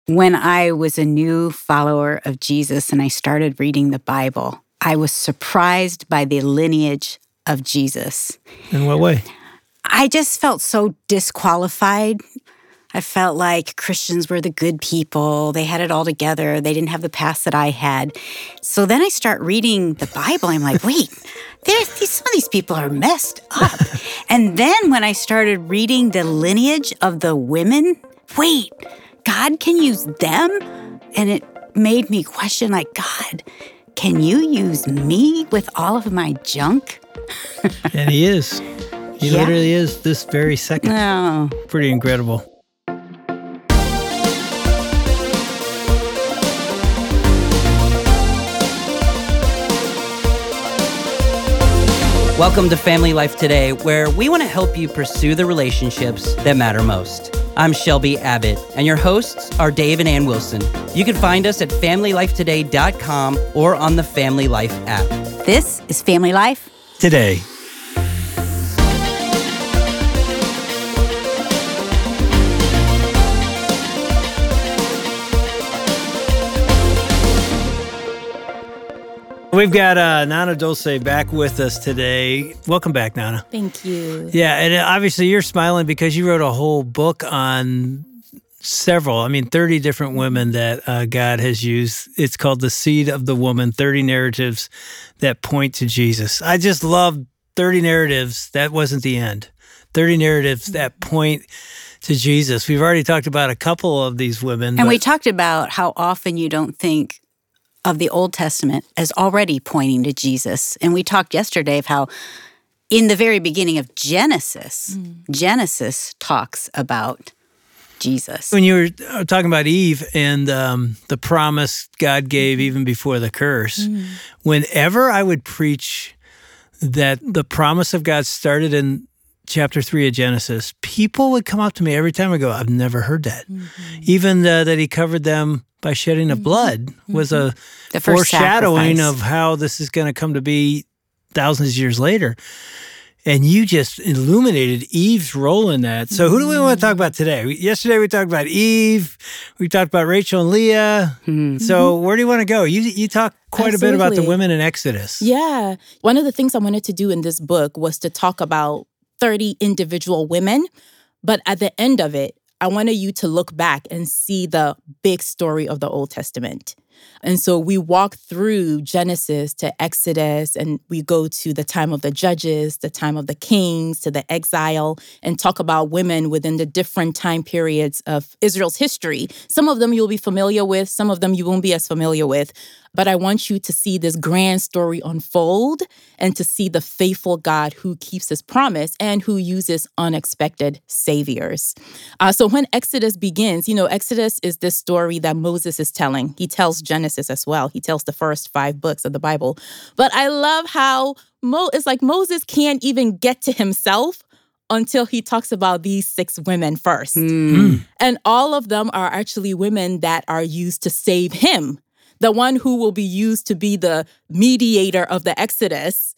When I was a new follower of Jesus and I started reading the Bible, I was surprised by the lineage of Jesus. In what way? I just felt so disqualified. I felt like Christians were the good people. They had it all together. They didn't have the past that I had. So then I start reading the Bible. I'm like, wait, some of these people are messed up. And then when I started reading the lineage of the women, wait, God can use them? And it made me question, like, God, can you use me with all of my junk? And he is. He literally is this very second. Oh. Pretty incredible. Welcome to Family Life Today, where we want to help you pursue the relationships that matter most. I'm Shelby Abbott, and your hosts are Dave and Ann Wilson. You can find us at FamilyLifeToday.com or on the Family Life app. This is Family Life Today. We've got Nana Dulce back with us today. Welcome back, Nana. Thank you. Yeah, and obviously you're smiling because you wrote a whole book on 30 different women that God has used. It's called The Seed of the Woman, 30 narratives that point to Jesus. I just love 30 narratives. That wasn't the end. 30 narratives that point to Jesus. We've already talked about a couple of these women. And we talked about how often you don't think of the Old Testament as already pointing to Jesus. And we talked yesterday of how in the very beginning of Genesis, Genesis talks about Jesus. When you were talking about Eve and the promise God gave even before the curse, whenever I would preach that the promise of God started in chapter 3 of Genesis, people would come up to me every time I go, I've never heard that. Even that he covered them by shedding of blood was a foreshadowing of how this is going to come to be thousands of years later. And you just illuminated Eve's role in that. So who do we want to talk about today? Yesterday we talked about Eve. We talked about Rachel and Leah. So where do you want to go? You talk quite a bit about the women in Exodus. Yeah. One of the things I wanted to do in this book was to talk about 30 individual women. But at the end of it, I wanted you to look back and see the big story of the Old Testament. And so we walk through Genesis to Exodus, and we go to the time of the judges, the time of the kings, to the exile, and talk about women within the different time periods of Israel's history. Some of them you'll be familiar with, some of them you won't be as familiar with. But I want you to see this grand story unfold and to see the faithful God who keeps his promise and who uses unexpected saviors. So when Exodus begins, Exodus is this story that Moses is telling. He tells Genesis as well. He tells the first 5 books of the Bible. But I love how it's like Moses can't even get to himself until he talks about these 6 women first. And all of them are actually women that are used to save him. The one who will be used to be the mediator of the Exodus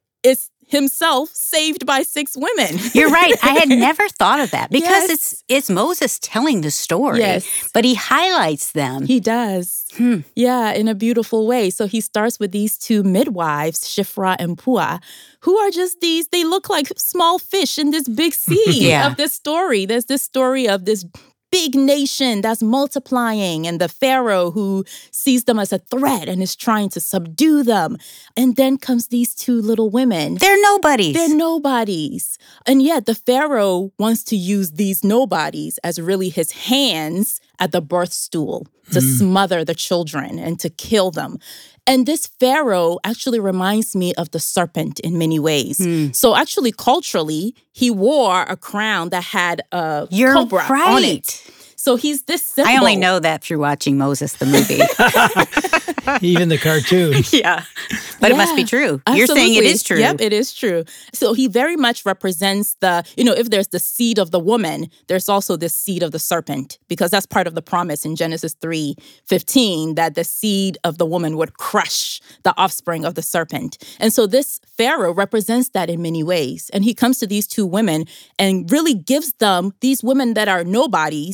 is himself saved by 6 women. You're right. I had never thought of that because it's Moses telling the story, but he highlights them. He does. Yeah, in a beautiful way. So he starts with these 2 midwives, Shiphrah and Puah, who are just they look like small fish in this big sea of this story. There's this story of this big nation that's multiplying, and the Pharaoh who sees them as a threat and is trying to subdue them. And then comes these 2 little women. They're nobodies. And yet the Pharaoh wants to use these nobodies as really his hands at the birth stool to smother the children and to kill them. And this Pharaoh actually reminds me of the serpent in many ways. So actually, culturally, he wore a crown that had a cobra on it. So he's this symbol. I only know that through watching Moses, the movie. Even the cartoon. Yeah. But it must be true. Absolutely. You're saying it is true. Yep, it is true. So he very much represents if there's the seed of the woman, there's also the seed of the serpent, because that's part of the promise in Genesis 3:15 that the seed of the woman would crush the offspring of the serpent. And so this Pharaoh represents that in many ways. And he comes to these 2 women and really gives them, these women that are nobodies,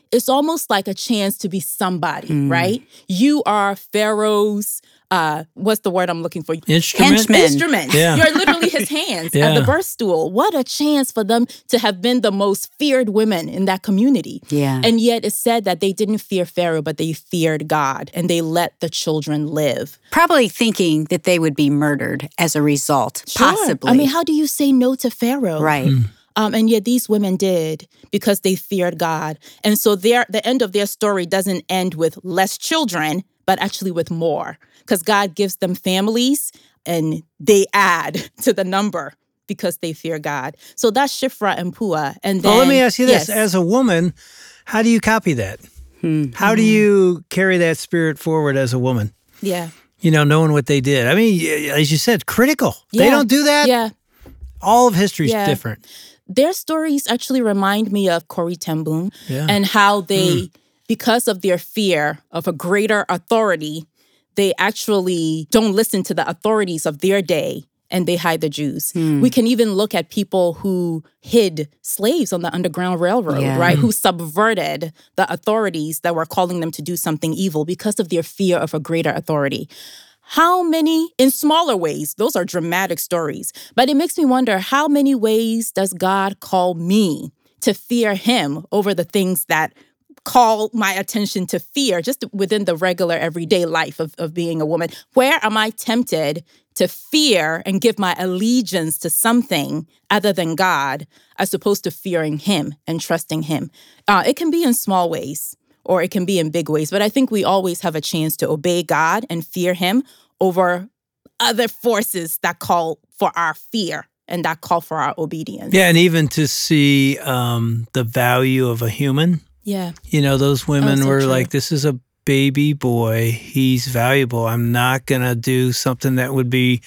it's almost like a chance to be somebody, right? You are Pharaoh's, what's the word I'm looking for? Instrument. Yeah. You're literally his hands at the birth stool. What a chance for them to have been the most feared women in that community. Yeah. And yet it said that they didn't fear Pharaoh, but they feared God, and they let the children live. Probably thinking that they would be murdered as a result, possibly. I mean, how do you say no to Pharaoh? Right. And yet these women did because they feared God. And so the end of their story doesn't end with less children, but actually with more. Because God gives them families and they add to the number because they fear God. So that's Shiphrah and Puah. And then, well, let me ask you this. Yes. As a woman, how do you copy that? How do you carry that spirit forward as a woman? Yeah. You know, knowing what they did. I mean, as you said, critical. They Yeah. don't do that. Yeah. All of history's Yeah. different. Their stories actually remind me of Corrie ten Boom and how they, because of their fear of a greater authority, they actually don't listen to the authorities of their day and they hide the Jews. We can even look at people who hid slaves on the Underground Railroad, right? Who subverted the authorities that were calling them to do something evil because of their fear of a greater authority. How many, in smaller ways, those are dramatic stories, but it makes me wonder, how many ways does God call me to fear him over the things that call my attention to fear just within the regular everyday life of being a woman? Where am I tempted to fear and give my allegiance to something other than God as opposed to fearing him and trusting him? It can be in small ways, or it can be in big ways. But I think we always have a chance to obey God and fear him over other forces that call for our fear and that call for our obedience. Yeah, and even to see the value of a human. Yeah. You know, those women so were true. like, this is a baby boy. He's valuable. I'm not going to do something that would be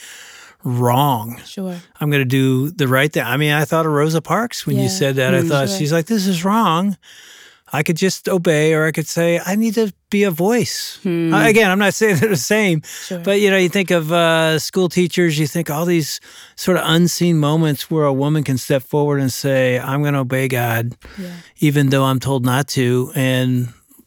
wrong. Sure. I'm going to do the right thing. I mean, I thought of Rosa Parks when you said that. I thought, sure. she's like, this is wrong. I could just obey, or I could say, I need to be a voice. Again, I'm not saying they're the same, but you know, you think of school teachers, you think all these sort of unseen moments where a woman can step forward and say, I'm going to obey God, even though I'm told not to, and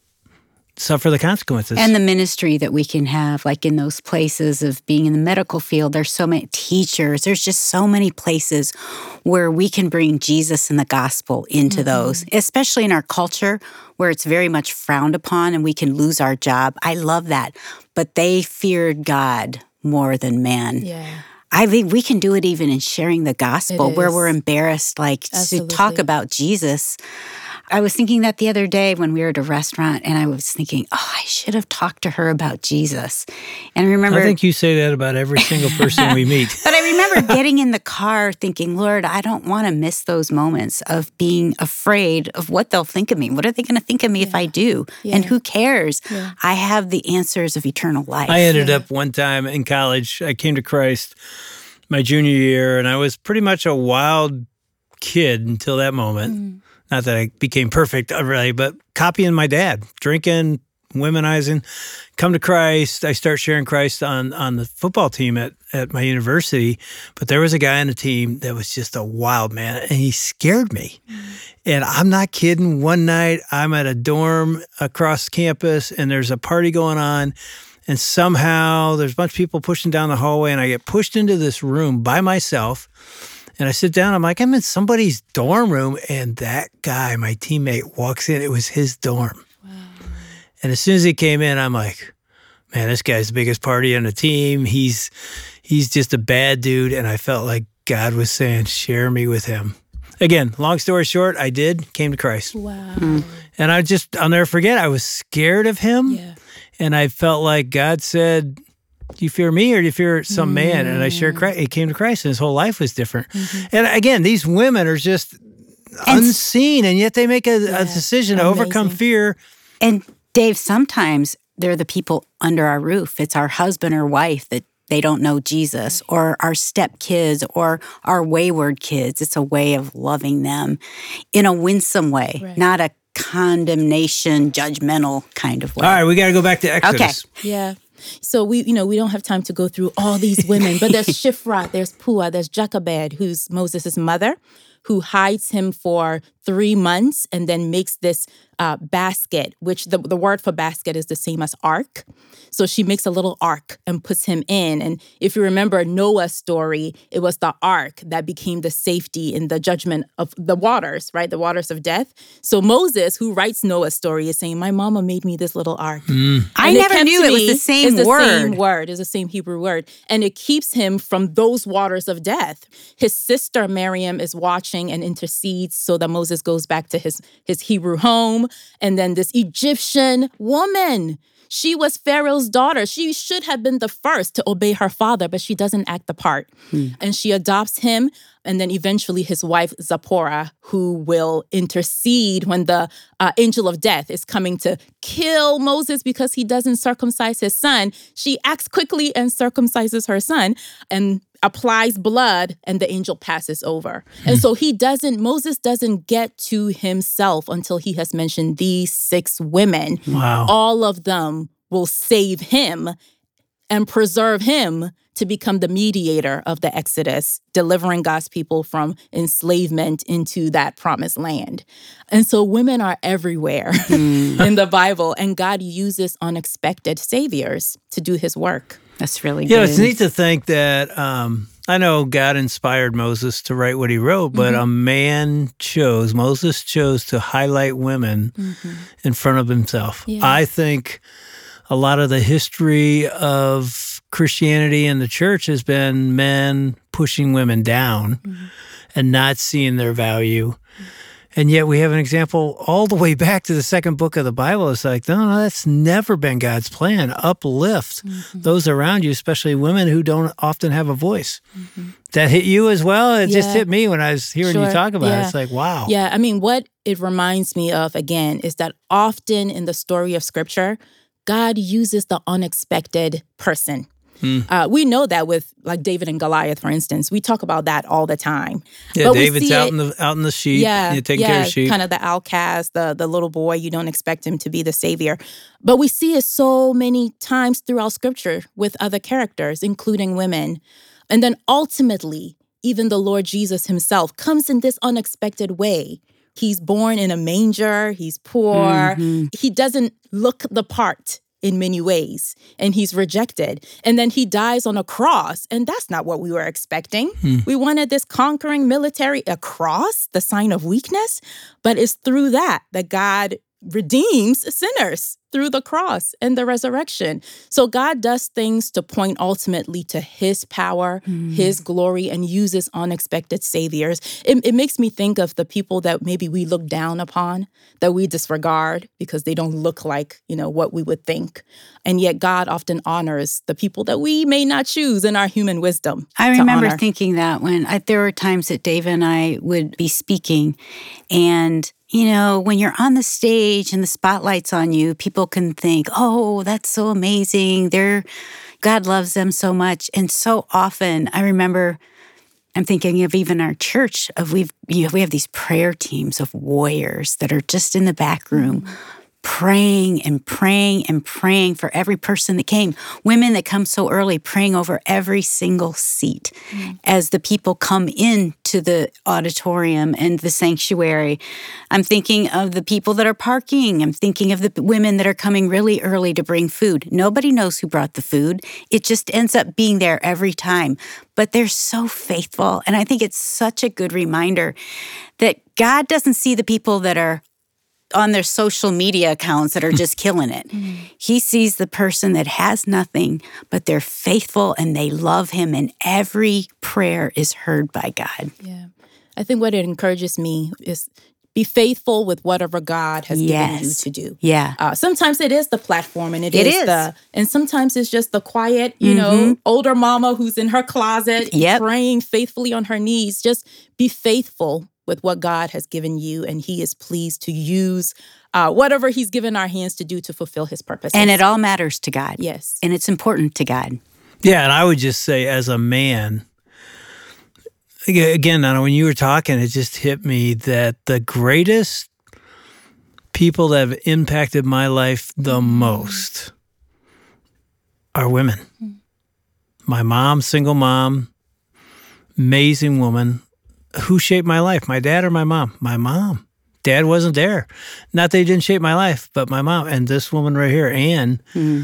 suffer the consequences. And the ministry that we can have, like in those places of being in the medical field, there's so many teachers, there's just so many places where we can bring Jesus and the gospel into those, especially in our culture where it's very much frowned upon and we can lose our job. I love that. But they feared God more than man. Yeah. I think we can do it even in sharing the gospel It where is. we're embarrassed, like Absolutely. to talk about Jesus. I was thinking that the other day when we were at a restaurant, and I was thinking, I should have talked to her about Jesus. And I remember, I think you say that about every single person we meet. but I remember getting in the car thinking, Lord, I don't want to miss those moments of being afraid of what they'll think of me. What are they going to think of me if I do? And who cares? I have the answers of eternal life. I ended up one time in college, I came to Christ my junior year, and I was pretty much a wild kid until that moment. Not that I became perfect, really, but copying my dad, drinking, womenizing, come to Christ. I start sharing Christ on the football team at my university. But there was a guy on the team that was just a wild man, and he scared me. And I'm not kidding. One night, I'm at a dorm across campus, and there's a party going on. And somehow there's a bunch of people pushing down the hallway, and I get pushed into this room by myself. And I sit down, I'm like, I'm in somebody's dorm room, and that guy, my teammate, walks in. It was his dorm. Wow. And as soon as he came in, I'm like, man, this guy's the biggest party on the team. He's just a bad dude. And I felt like God was saying, share me with him. Again, long story short, I came to Christ. Wow. And I'll never forget, I was scared of him. Yeah. And I felt like God said, do you fear me or do you fear some man? And I shared Christ. He came to Christ and his whole life was different. And again, these women are just unseen, and yet they make a decision to overcome fear. And Dave, sometimes they're the people under our roof. It's our husband or wife that they don't know Jesus, or our stepkids, or our wayward kids. It's a way of loving them in a winsome way, not a condemnation, judgmental kind of way. All right, we got to go back to Exodus. Okay. Yeah. So we don't have time to go through all these women, but there's Shiphrah, there's Puah, there's Jochebed, who's Moses' mother, who hides him for 3 months and then makes this basket, which the word for basket is the same as ark. So she makes a little ark and puts him in. And if you remember Noah's story, it was the ark that became the safety in the judgment of the waters, right? The waters of death. So Moses, who writes Noah's story, is saying, my mama made me this little ark. I never knew it was the same word. It's the word. same word. It's the same Hebrew word. And it keeps him from those waters of death. His sister Miriam is watching and intercedes so that Moses goes back to his Hebrew home. And then this Egyptian woman, she was Pharaoh's daughter. She should have been the first to obey her father, but she doesn't act the part. And she adopts him. And then eventually his wife, Zipporah, who will intercede when the angel of death is coming to kill Moses because he doesn't circumcise his son. She acts quickly and circumcises her son and applies blood, and the angel passes over. And so Moses doesn't get to himself until he has mentioned these 6 women. Wow. All of them will save him and preserve him to become the mediator of the Exodus, delivering God's people from enslavement into that promised land. And so women are everywhere in the Bible, and God uses unexpected saviors to do his work. That's really Yeah, good. it's neat to think that I know God inspired Moses to write what he wrote, but Moses chose to highlight women in front of himself. Yeah. I think a lot of the history of Christianity and the church has been men pushing women down and not seeing their value. And yet we have an example all the way back to the second book of the Bible. It's like, no, that's never been God's plan. Uplift those around you, especially women who don't often have a voice. That hit you as well? It just hit me when I was hearing you talk about it. It's like, wow. Yeah, I mean, what it reminds me of, again, is that often in the story of Scripture, God uses the unexpected person. We know that with like David and Goliath, for instance. We talk about that all the time. Yeah, but David's out in the sheep, taking care of sheep. Kind of the outcast, the little boy. You don't expect him to be the savior. But we see it so many times throughout Scripture with other characters, including women. And then ultimately, even the Lord Jesus himself comes in this unexpected way. He's born in a manger. He's poor. He doesn't look the part in many ways, and he's rejected. And then he dies on a cross, and that's not what we were expecting. We wanted this conquering military, a cross, the sign of weakness, but it's through that God redeems sinners through the cross and the resurrection. So God does things to point ultimately to his power, his glory, and uses unexpected saviors. It makes me think of the people that maybe we look down upon, that we disregard because they don't look like, what we would think. And yet God often honors the people that we may not choose in our human wisdom. I remember thinking that when there were times that Dave and I would be speaking, and when you're on the stage and the spotlight's on you, people can think, oh, that's so amazing. God loves them so much. And so often, I remember, I'm thinking of even our church, we have these prayer teams of warriors that are just in the back room, praying and praying and praying for every person that came. Women that come so early, praying over every single seat as the people come into the auditorium and the sanctuary. I'm thinking of the people that are parking. I'm thinking of the women that are coming really early to bring food. Nobody knows who brought the food. It just ends up being there every time. But they're so faithful. And I think it's such a good reminder that God doesn't see the people that are on their social media accounts that are just killing it. He sees the person that has nothing, but they're faithful and they love him, and every prayer is heard by God. Yeah. I think what it encourages me is be faithful with whatever God has given you to do. Yeah. Sometimes it is the platform, and and sometimes it's just the quiet, older mama who's in her closet praying faithfully on her knees. Just be faithful with what God has given you, and he is pleased to use whatever he's given our hands to do to fulfill his purpose. And it all matters to God. Yes. And it's important to God. Yeah, and I would just say as a man, again, Nana, when you were talking, it just hit me that the greatest people that have impacted my life the most are women. My mom, single mom, amazing woman. Who shaped my life, my dad or my mom? My mom. Dad wasn't there. Not that he didn't shape my life, but my mom and this woman right here, Ann.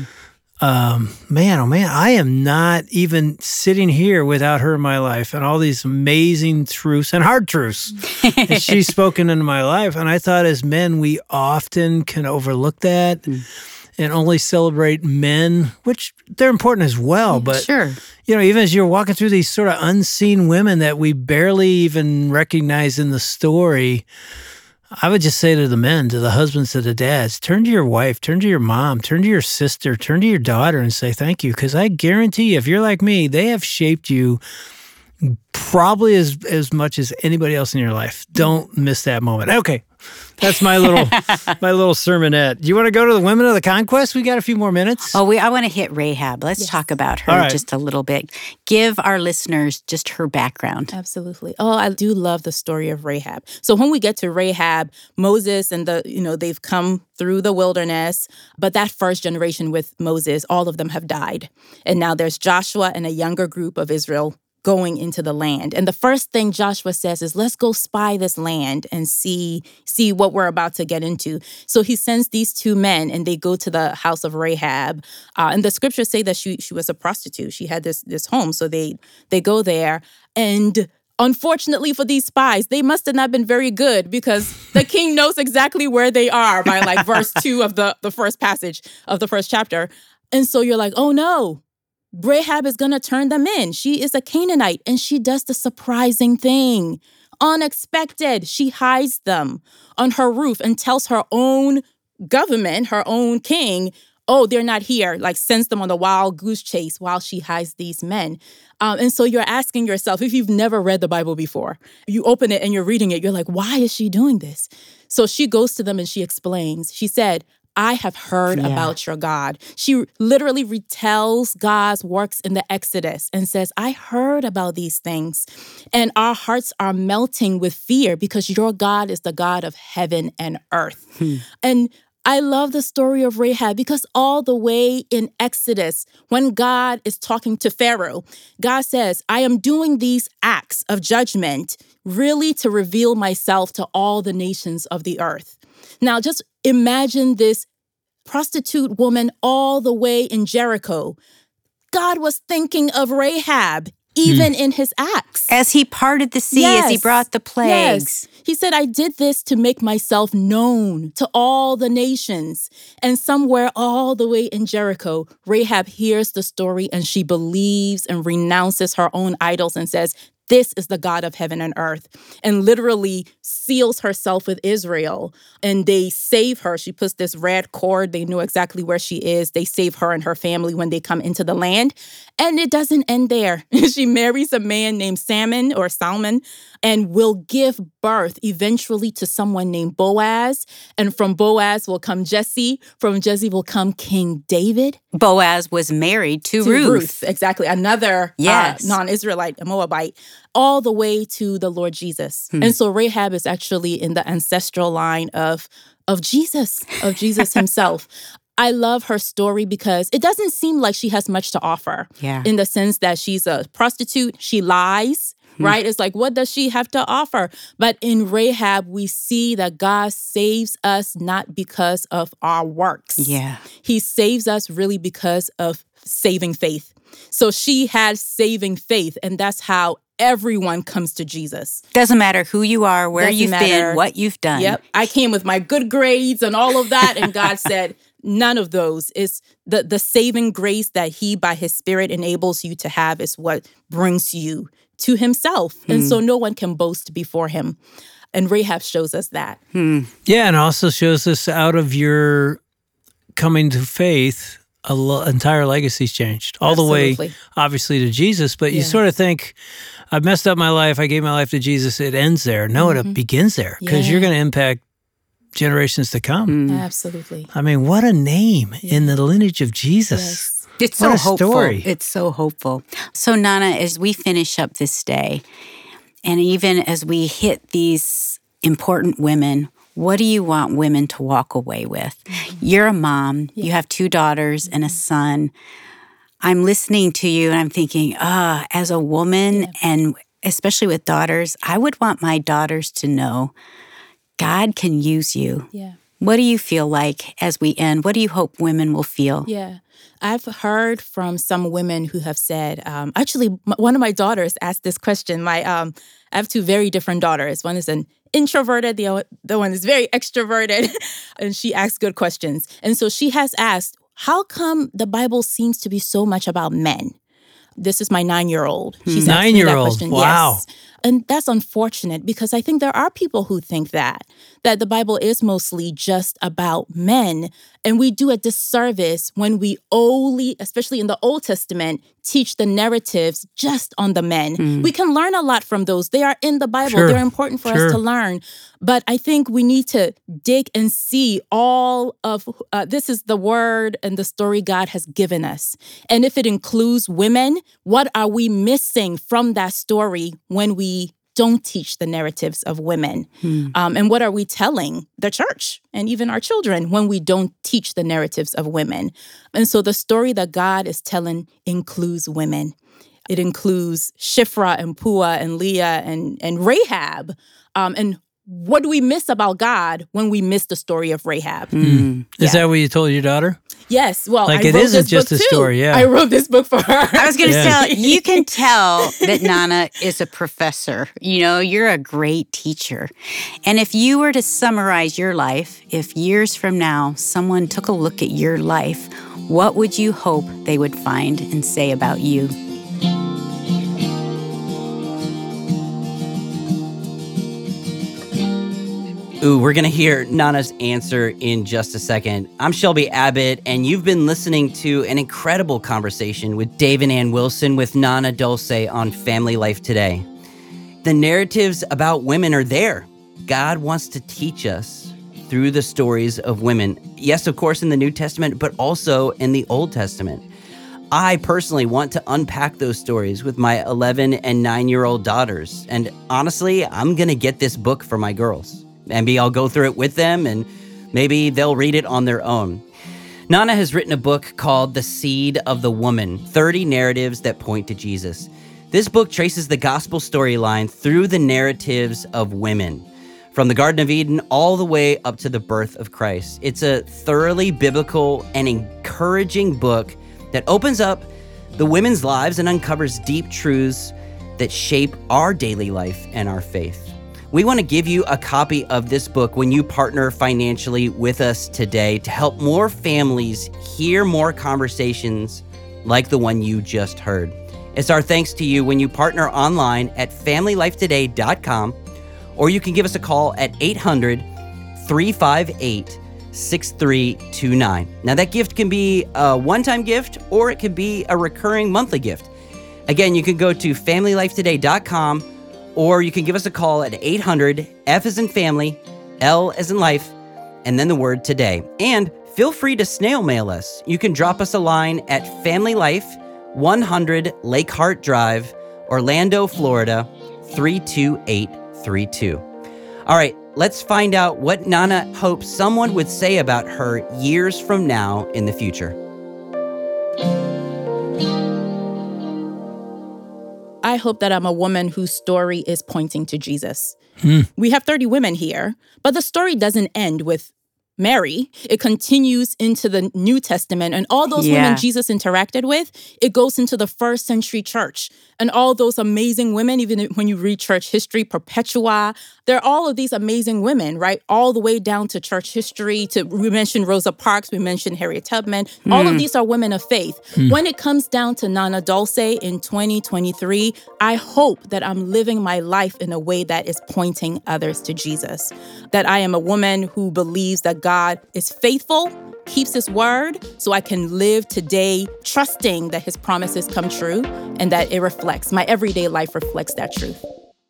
Man, oh man, I am not even sitting here without her in my life and all these amazing truths and hard truths that she's spoken into my life. And I thought as men, we often can overlook that and only celebrate men, which they're important as well. But, Sure. even as you're walking through these sort of unseen women that we barely even recognize in the story, I would just say to the men, to the husbands, to the dads, turn to your wife, turn to your mom, turn to your sister, turn to your daughter and say thank you. Because I guarantee you, if you're like me, they have shaped you probably as much as anybody else in your life. Don't miss that moment. Okay, that's my little sermonette. Do you want to go to the women of the conquest? We got a few more minutes. Oh, I want to hit Rahab. Let's talk about her just a little bit. Give our listeners just her background. Absolutely. Oh, I do love the story of Rahab. So when we get to Rahab, Moses and they've come through the wilderness, but that first generation with Moses, all of them have died. And now there's Joshua and a younger group of Israel going into the land. And the first thing Joshua says is, let's go spy this land and see what we're about to get into. So he sends these two men and they go to the house of Rahab. And the scriptures say that she was a prostitute. She had this home. So they go there. And unfortunately for these spies, they must have not been very good because the king knows exactly where they are by like verse 2 of the first passage of the first chapter. And so you're like, oh no. Rahab is going to turn them in. She is a Canaanite, and she does the surprising thing. Unexpected. She hides them on her roof and tells her own government, her own king, oh, they're not here, like sends them on the wild goose chase while she hides these men. And so you're asking yourself, if you've never read the Bible before, you open it and you're reading it, you're like, why is she doing this? So she goes to them and she explains. She said, I have heard about your God. She literally retells God's works in the Exodus and says, I heard about these things. And our hearts are melting with fear because your God is the God of heaven and earth. And I love the story of Rahab because all the way in Exodus, when God is talking to Pharaoh, God says, I am doing these acts of judgment really to reveal myself to all the nations of the earth. Now, just imagine this prostitute woman all the way in Jericho. God was thinking of Rahab even in his acts. As he parted the sea, as he brought the plagues. Yes. He said, I did this to make myself known to all the nations. And somewhere all the way in Jericho, Rahab hears the story and she believes and renounces her own idols and says, this is the God of heaven and earth, and literally seals herself with Israel. And they save her. She puts this red cord. They know exactly where she is. They save her and her family when they come into the land. And it doesn't end there. She marries a man named Salmon and will give birth eventually to someone named Boaz. And from Boaz will come Jesse. From Jesse will come King David. Boaz was married to Ruth. Exactly. Another non-Israelite, a Moabite, all the way to the Lord Jesus. And so Rahab is actually in the ancestral line of Jesus himself. I love her story because it doesn't seem like she has much to offer in the sense that she's a prostitute. She lies, right? It's like, what does she have to offer? But in Rahab, we see that God saves us not because of our works. Yeah. He saves us really because of saving faith. So she had saving faith, and that's how everyone comes to Jesus. Doesn't matter who you are, where you've been, what you've done. Yep. I came with my good grades and all of that, and God said, none of those. Is the saving grace that he, by his Spirit, enables you to have is what brings you to himself. And so no one can boast before him. And Rahab shows us that. Yeah, and also shows us out of your coming to faith, entire legacy's changed. All the way, obviously, to Jesus. But you sort of think, I've messed up my life. I gave my life to Jesus. It ends there. No, it begins there because you're going to impact generations to come. Absolutely. I mean, what a name in the lineage of Jesus. Yes. It's so hopeful. Story. It's so hopeful. So, Nana, as we finish up this day, and even as we hit these important women, what do you want women to walk away with? You're a mom. You have 2 daughters and a son. I'm listening to you and I'm thinking, as a woman and especially with daughters, I would want my daughters to know God can use you. Yeah. What do you feel like as we end? What do you hope women will feel? Yeah. I've heard from some women who have said, actually, one of my daughters asked this question. I have two very different daughters. One is an introverted, the one is very extroverted, and she asks good questions. And so she has asked, how come the Bible seems to be so much about men? This is my 9-year-old. She's asking me that question. Wow. Yes. And that's unfortunate because I think there are people who think that the Bible is mostly just about men. And we do a disservice when we only, especially in the Old Testament, teach the narratives just on the men. We can learn a lot from those. They are in the Bible. Sure. They're important for us to learn. But I think we need to dig and see all of, this is the word and the story God has given us. And if it includes women, what are we missing from that story when we don't teach the narratives of women? And what are we telling the church and even our children when we don't teach the narratives of women? And so the story that God is telling includes women. It includes Shiphrah and Puah and Leah and Rahab. And what do we miss about God when we miss the story of Rahab? Is that what you told your daughter? Yes. Well, like I it wrote isn't this just book a too. story. Yeah, I wrote this book for her. I was going to say, you can tell that Nana is a professor. You know, you're a great teacher. And if you were to summarize your life, if years from now someone took a look at your life, what would you hope they would find and say about you? Ooh, we're going to hear Nana's answer in just a second. I'm Shelby Abbott, and you've been listening to an incredible conversation with Dave and Ann Wilson with Nana Dulce on Family Life Today. The narratives about women are there. God wants to teach us through the stories of women. Yes, of course, in the New Testament, but also in the Old Testament. I personally want to unpack those stories with my 11 and 9-year-old daughters. And honestly, I'm going to get this book for my girls. Maybe I'll go through it with them, and maybe they'll read it on their own. Nana has written a book called The Seed of the Woman, 30 Narratives That Point to Jesus. This book traces the gospel storyline through the narratives of women, from the Garden of Eden all the way up to the birth of Christ. It's a thoroughly biblical and encouraging book that opens up the women's lives and uncovers deep truths that shape our daily life and our faith. We want to give you a copy of this book when you partner financially with us today to help more families hear more conversations like the one you just heard. It's our thanks to you when you partner online at FamilyLifeToday.com, or you can give us a call at 800-358-6329. Now, that gift can be a one-time gift, or it could be a recurring monthly gift. Again, you can go to FamilyLifeToday.com, or you can give us a call at 800, F as in family, L as in life, and then the word today. And feel free to snail mail us. You can drop us a line at Family Life, 100 Lake Hart Drive, Orlando, Florida, 32832. All right, let's find out what Nana hopes someone would say about her years from now in the future. I hope that I'm a woman whose story is pointing to Jesus. We have 30 women here, but the story doesn't end with Mary. It continues into the New Testament, and all those women Jesus interacted with, it goes into the first century church. And all those amazing women, even when you read church history, Perpetua, there are all of these amazing women, right? All the way down to church history. We mentioned Rosa Parks, we mentioned Harriet Tubman. All of these are women of faith. When it comes down to Nana Dulce in 2023, I hope that I'm living my life in a way that is pointing others to Jesus. That I am a woman who believes that God is faithful, keeps his word, so I can live today trusting that his promises come true and that it reflects, my everyday life reflects that truth.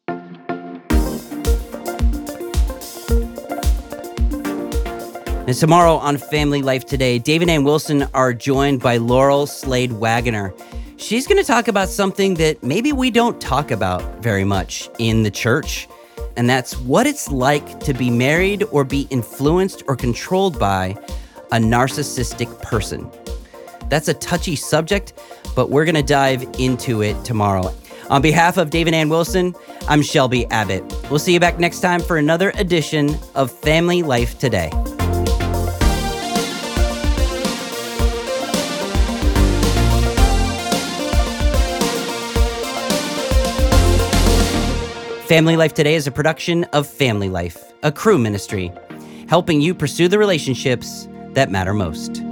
And tomorrow on Family Life Today, Dave and Ann Wilson are joined by Laurel Slade Wagoner. She's going to talk about something that maybe we don't talk about very much in the church, and that's what it's like to be married or be influenced or controlled by a narcissistic person. That's a touchy subject, but we're going to dive into it tomorrow. On behalf of Dave and Ann Wilson, I'm Shelby Abbott. We'll see you back next time for another edition of Family Life Today. Family Life Today is a production of Family Life, a Cru ministry, helping you pursue the relationships that matter most.